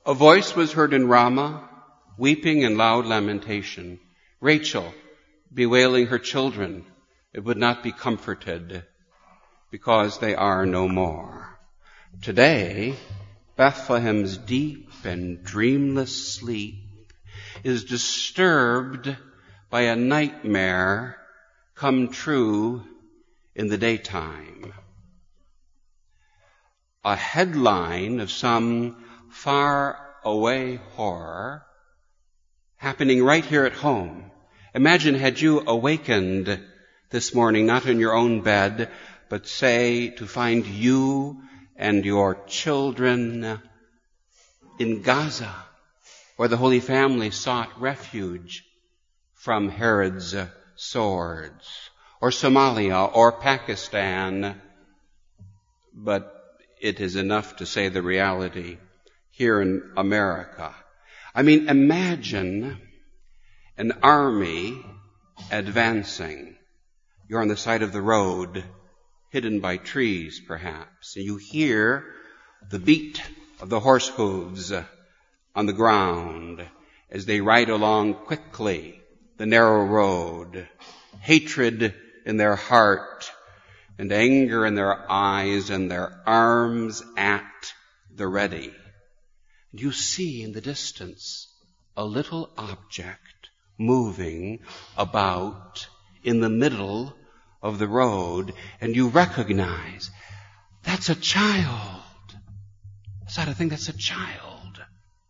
A voice was heard in Ramah, weeping and loud lamentation. Rachel, bewailing her children, it would not be comforted, because they are no more. Today, Bethlehem's deep and dreamless sleep is disturbed by a nightmare come true in the daytime. A headline of some far-away horror happening right here at home. Imagine had you awakened this morning, not in your own bed, but say to find you and your children in Gaza, where the Holy Family sought refuge from Herod's swords, or Somalia, or Pakistan. But it is enough to say the reality here in America. I mean, imagine an army advancing. You're on the side of the road, hidden by trees perhaps, and you hear the beat of the horse hooves on the ground as they ride along quickly the narrow road, hatred in their heart and anger in their eyes and their arms at the ready. You see in the distance a little object moving about in the middle of the road, and you recognize that's a child. Is that a thing? That's a child.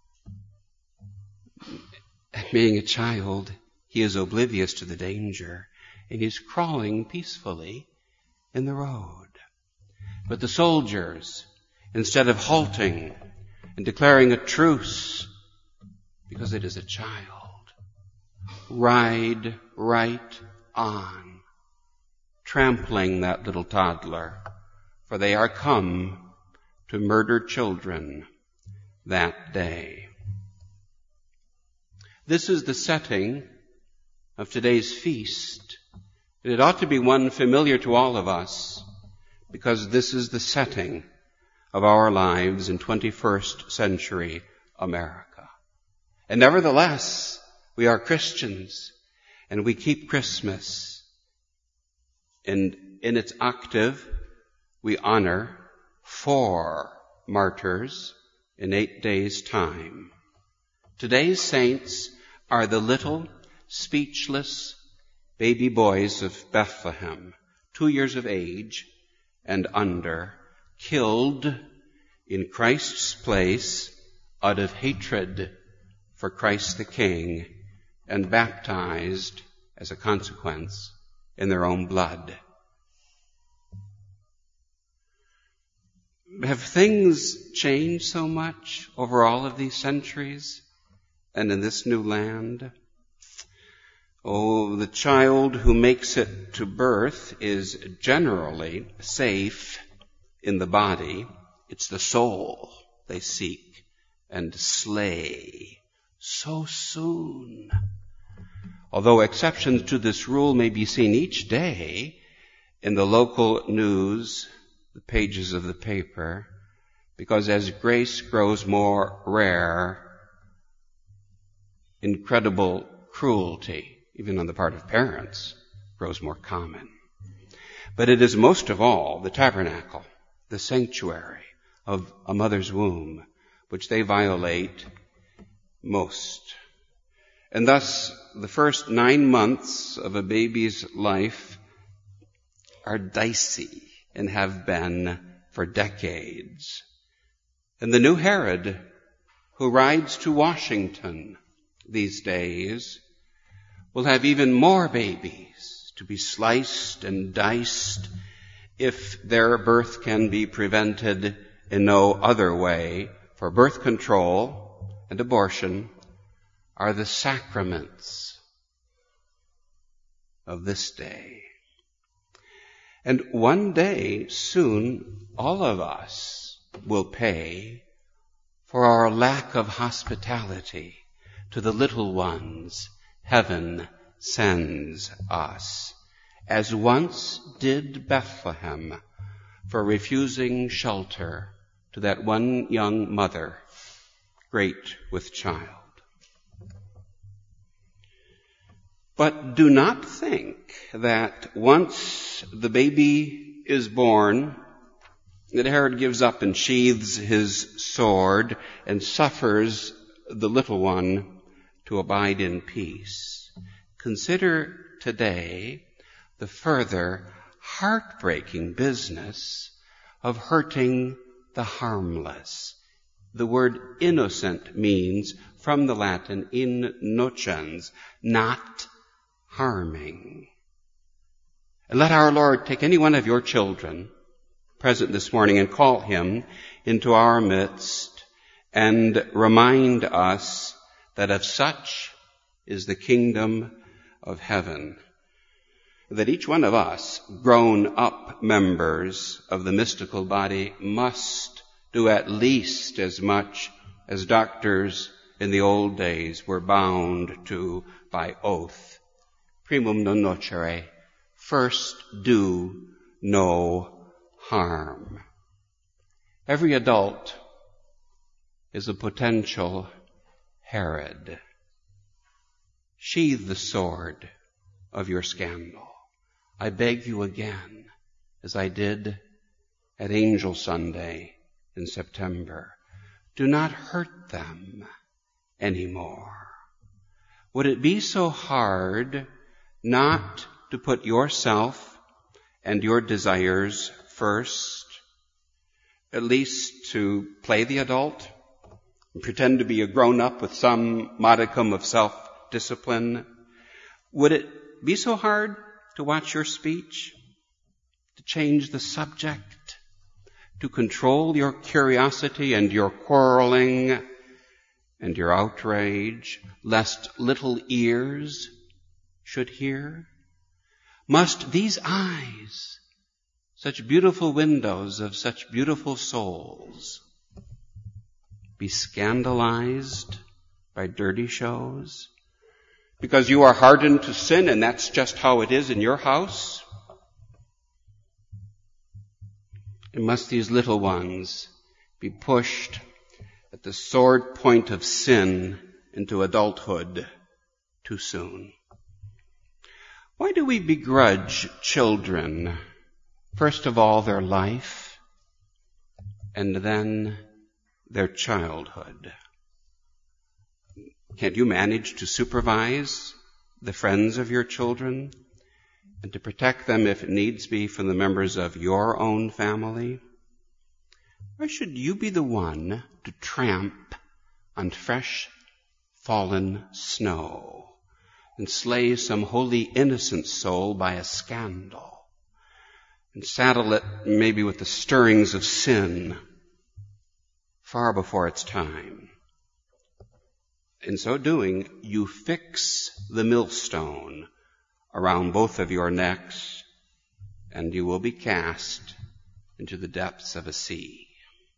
And being a child, he is oblivious to the danger, and he's crawling peacefully in the road. But the soldiers, instead of halting and declaring a truce, because it is a child, ride right on, trampling that little toddler, for they are come to murder children that day. This is the setting of today's feast. It ought to be one familiar to all of us, because this is the setting of our lives in 21st century America. And nevertheless, we are Christians, and we keep Christmas. And in its octave, we honor 4 martyrs in 8 days' time. Today's saints are the little, speechless baby boys of Bethlehem, 2 years of age and under, killed in Christ's place out of hatred for Christ the King, and baptized as a consequence in their own blood. Have things changed so much over all of these centuries and in this new land? Oh, the child who makes it to birth is generally safe in the body. It's the soul they seek and slay so soon. Although exceptions to this rule may be seen each day in the local news, the pages of the paper, because as grace grows more rare, incredible cruelty, even on the part of parents, grows more common. But it is most of all the tabernacle, the sanctuary of a mother's womb, which they violate most. And thus, the first 9 months of a baby's life are dicey and have been for decades. And the new Herod, who rides to Washington these days, will have even more babies to be sliced and diced if their birth can be prevented in no other way. For birth control and abortion are the sacraments of this day. And one day soon, all of us will pay for our lack of hospitality to the little ones heaven sends us, as once did Bethlehem for refusing shelter to that one young mother great with child. But do not think that once the baby is born, that Herod gives up and sheathes his sword and suffers the little one to abide in peace. Consider today the further heartbreaking business of hurting the harmless. The word innocent means, from the Latin, innocens, not harming. And let our Lord take any one of your children present this morning and call him into our midst and remind us that of such is the kingdom of heaven. That each one of us, grown-up members of the mystical body, must do at least as much as doctors in the old days were bound to by oath. Primum non nocere, first do no harm. Every adult is a potential Herod. Sheathe the sword of your scandal. I beg you again, as I did at Angel Sunday in September, do not hurt them anymore. Would it be so hard not to put yourself and your desires first, at least to play the adult and pretend to be a grown-up with some modicum of self-discipline? Would it be so hard to watch your speech, to change the subject, to control your curiosity and your quarreling and your outrage, lest little ears should hear? Must these eyes, such beautiful windows of such beautiful souls, be scandalized by dirty shows? Because you are hardened to sin and that's just how it is in your house? And must these little ones be pushed at the sword point of sin into adulthood too soon? Why do we begrudge children, first of all, their life, and then their childhood? Can't you manage to supervise the friends of your children and to protect them, if it needs be, from the members of your own family? Why should you be the one to tramp on fresh fallen snow and slay some holy innocent soul by a scandal and saddle it maybe with the stirrings of sin far before its time? In so doing, you fix the millstone around both of your necks, and you will be cast into the depths of a sea.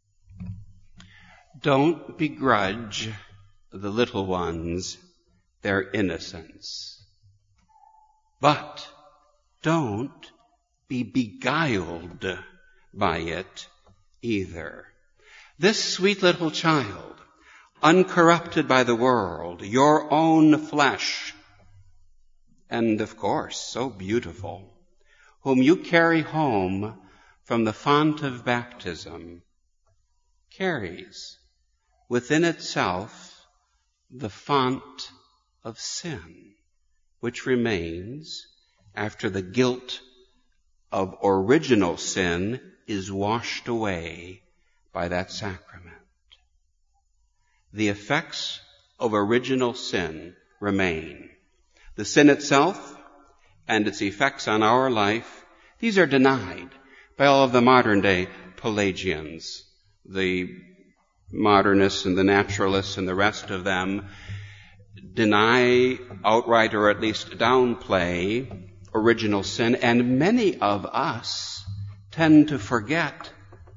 Don't begrudge the little ones their innocence, but don't be beguiled by it either. This sweet little child, uncorrupted by the world, your own flesh, and of course, so beautiful, whom you carry home from the font of baptism, carries within itself the font of sin, which remains after the guilt of original sin is washed away by that sacrament. The effects of original sin remain. The sin itself and its effects on our life, these are denied by all of the modern day Pelagians. The modernists and the naturalists and the rest of them deny outright, or at least downplay, original sin, and many of us tend to forget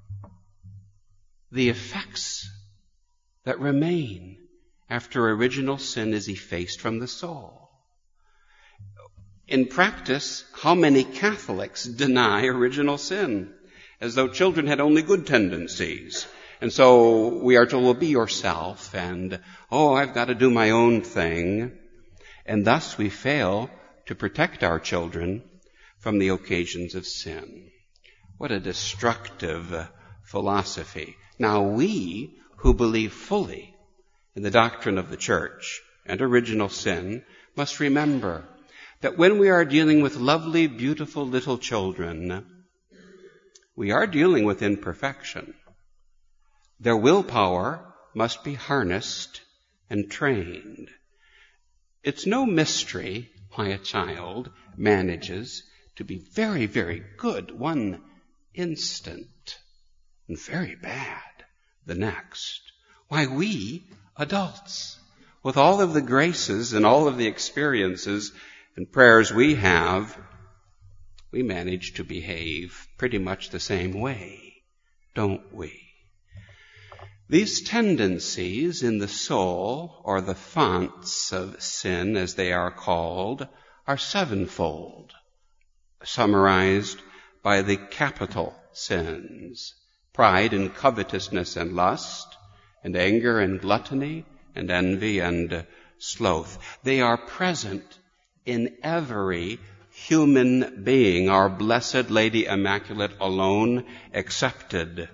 the effects that remain after original sin is effaced from the soul. In practice, how many Catholics deny original sin, as though children had only good tendencies And so we are told, well, be yourself, and, oh, I've got to do my own thing. And thus we fail to protect our children from the occasions of sin. What a destructive philosophy. Now we who believe fully in the doctrine of the church and original sin must remember that when we are dealing with lovely, beautiful little children, we are dealing with imperfection. Their willpower must be harnessed and trained. It's no mystery why a child manages to be very, very good one instant and very bad the next. Why we adults, with all of the graces and all of the experiences and prayers we have, we manage to behave pretty much the same way, don't we? These tendencies in the soul, or the fonts of sin as they are called, are sevenfold, summarized by the capital sins: pride and covetousness and lust, and anger and gluttony, and envy and sloth. They are present in every human being, our Blessed Lady Immaculate alone excepted.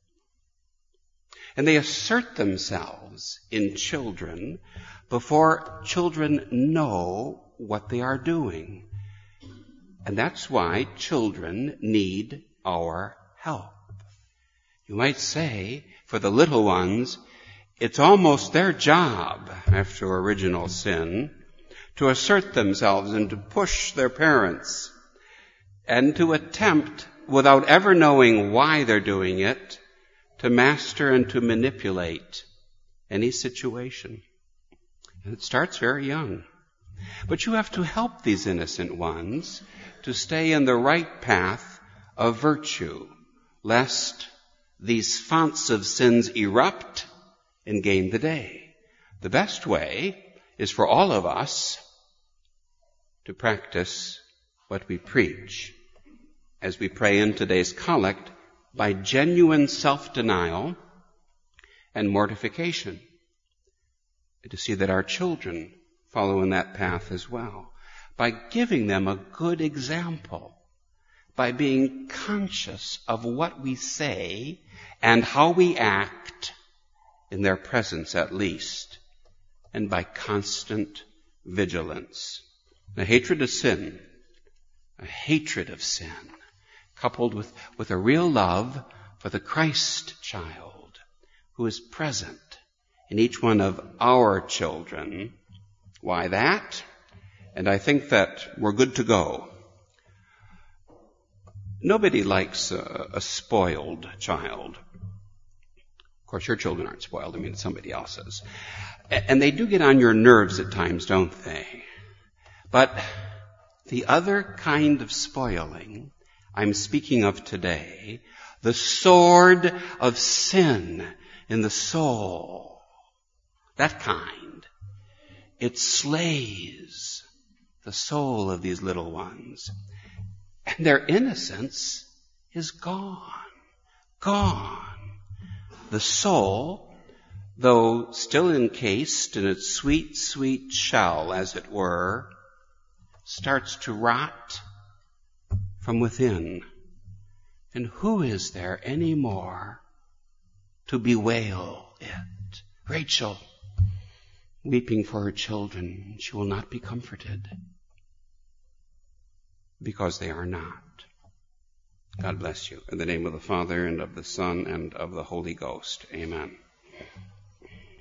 And they assert themselves in children before children know what they are doing. And that's why children need our help. You might say, for the little ones, it's almost their job, after original sin, to assert themselves and to push their parents and to attempt, without ever knowing why they're doing it, to master and to manipulate any situation. And it starts very young. But you have to help these innocent ones to stay in the right path of virtue, lest these fonts of sins erupt and gain the day. The best way is for all of us to practice what we preach as we pray in today's collect by genuine self-denial and mortification, to see that our children follow in that path as well, by giving them a good example, by being conscious of what we say and how we act in their presence at least, and by constant vigilance. A hatred of sin, coupled with a real love for the Christ child who is present in each one of our children. Why that? And I think that we're good to go. Nobody likes a spoiled child. Of course, your children aren't spoiled. I mean, it's somebody else's. And they do get on your nerves at times, don't they? But the other kind of spoiling I'm speaking of today, the sword of sin in the soul, that kind, it slays the soul of these little ones. And their innocence is gone. The soul, though still encased in its sweet, sweet shell, as it were, starts to rot from within. And who is there any more to bewail it? Rachel, weeping for her children, she will not be comforted, because they are not. God bless you. In the name of the Father, and of the Son, and of the Holy Ghost. Amen.